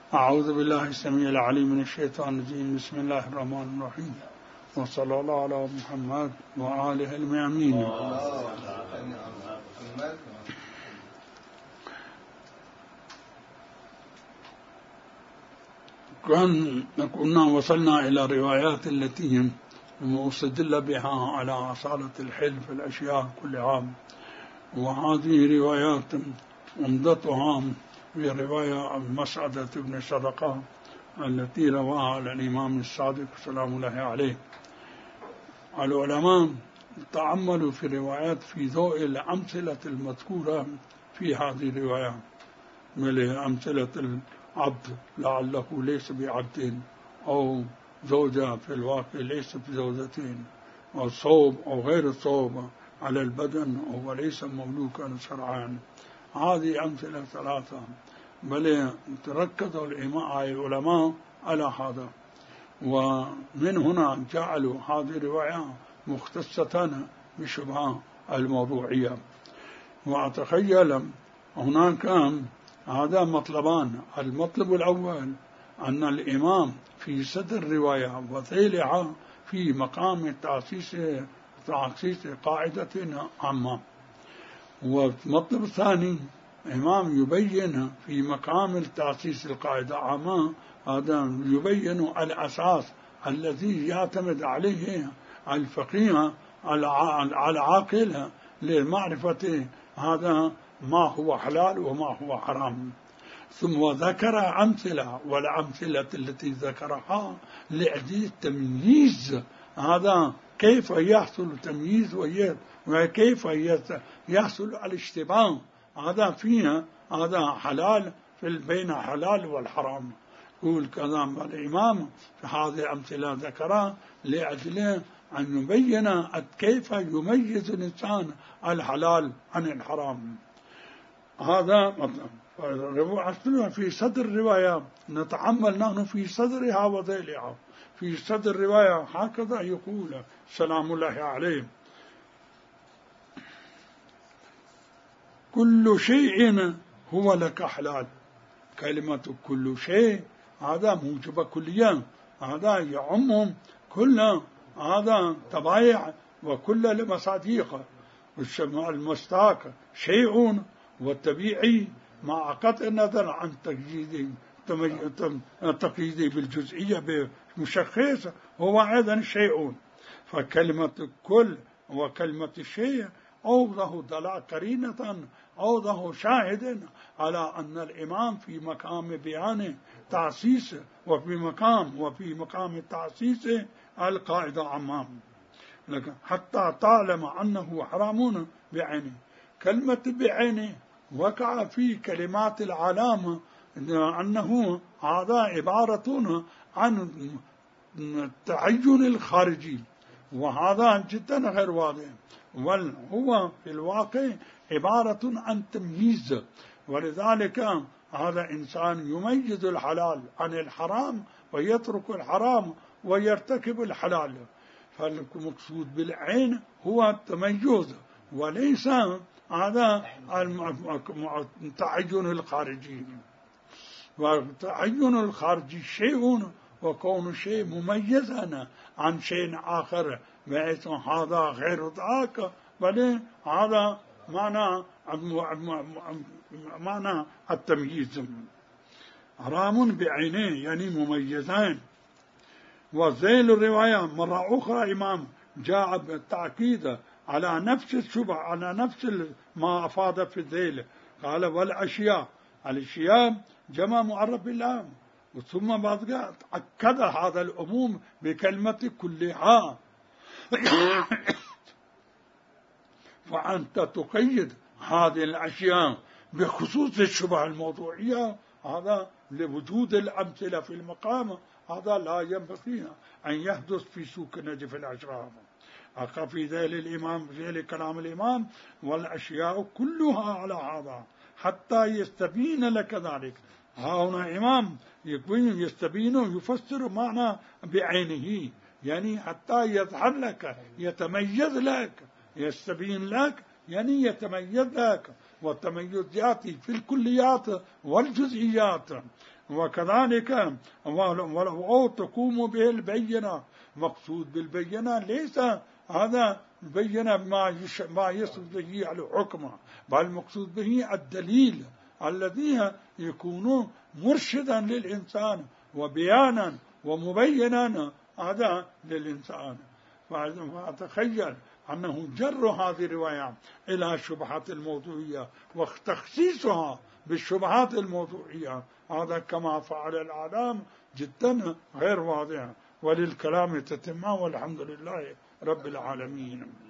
أعوذ بالله السميع العليم من الشيطان الرجيم. بسم الله الرحمن الرحيم، وصلى الله على محمد وآله الميامين. كنا وصلنا إلى روايات التي مستدل بها على أصالة الحل في الأشياء كلها، وهذه روايات عمدتها في رواية مسعدة بن صدقة التي رواها الإمام الصادق سلام الله عليه. العلماء تأملوا في الروايات في ضوء الأمثلة المذكورة في هذه الرواية، من أمثلة العبد لعله ليس بعبد، أو زوجة في الواقع ليس بزوجتين، أو صوب أو غير صوب على البدن، أو ليس مملوكا شرعا. هذه أمثلة ثلاثة، بل تركز العلماء على هذا، ومن هنا جعلوا هذه الرواية مختصة بشبهة الموضوعية. وأتخيل هناك هذا مطلبان. المطلب الأول أن الإمام في صدر الرواية وذيلها في مقام تأسيس قاعدة عامة، والمطلب الثاني الإمام يبين في مقام تأسيس القاعدة عامة، هذا يبين الأساس الذي يعتمد عليه الفقيه العاقل لمعرفة هذا ما هو حلال وما هو حرام. ثم ذكر أمثلة، والأمثلة التي ذكرها لأجل التمييز، هذا كيف يحصل التمييز وكيف يحصل الاشتباه، هذا فيها هذا حلال بين حلال والحرام. يقول كلام الإمام في هذه الأمثلة ذكرها لأجل أن يبين كيف يميز الإنسان الحلال عن الحرام. هذا مطلب في صدر الرواية. نتعمل نحن في صدرها وذيلها. في صدر الرواية هكذا يقول سلام الله عليه: كل شيء هو لك حلال. كلمة كل شيء هذا موجب كليا، هذا يعم كل هذا طبائع وكل المصاديق. المستاق شيء، والطبيعي مع قطع النظر عن تقييده بالجزئية بمشخص هو أيضا شيء. فكلمة كل وكلمة الشيء أوضح دلالة قرينة، أوضح شاهد على أن الإمام في مقام بيان تأسيس وفي مقام تأسيس القاعدة عامة، حتى تعلم أنه حرام بعينه. كلمة بعينه وقع في كلمات العلامة أنه هذا عبارة عن التعين الخارجي، وهذا جدا غير واضح، وهو في الواقع عبارة عن تمييز. ولذلك هذا إنسان يميز الحلال عن الحرام ويترك الحرام ويرتكب الحلال. فالمقصود بالعين هو التميز، وليس هذا التعين الخارجي. والتعين الخارجي شيء، وكون شيء مميزا عن شيء آخر، بحيث هذا غير ذاك، بل هذا معنى التمييز. حرام بعينيه يعني مميزان. وذيل الرواية مرة أخرى إمام جاء بالتأكيد على نفس الشبه، على نفس ما أفاد في الذيل. قال والأشياء، الأشياء جمع معرف بالله، ثم بعد أكد هذا العموم بكلمة كلها. فأنت تقيد هذه الأشياء بخصوص الشبه الموضوعية، هذا لوجود الأمثلة في المقام، هذا لا ينبغي أن يحدث في سوق نجف الأشراف. أقف في ذيل الإمام، في كلام الإمام: والأشياء كلها على هذا حتى يستبين لك ذلك. هنا إمام يستبين، يفسر معنى بعينه، يعني حتى يظهر لك، يتميز لك. يستبين لك يعني يتميز لك، والتميز يأتي في الكليات والجزئيات. وكذلك أو تقوم به البينة. مقصود بالبينة ليس هذا البينة ما يصل به على حكمه، بل المقصود به الدليل الذي يكون مرشدا للإنسان وبيانا ومبينا هذا للإنسان. فأتخيل أنه جر هذه الرواية إلى الشبهات الموضوعية وتخصيصها بالشبهات الموضوعية، هذا كما فعل الإعلام جدا غير واضح. وللكلام تتمة، والحمد لله رب العالمين.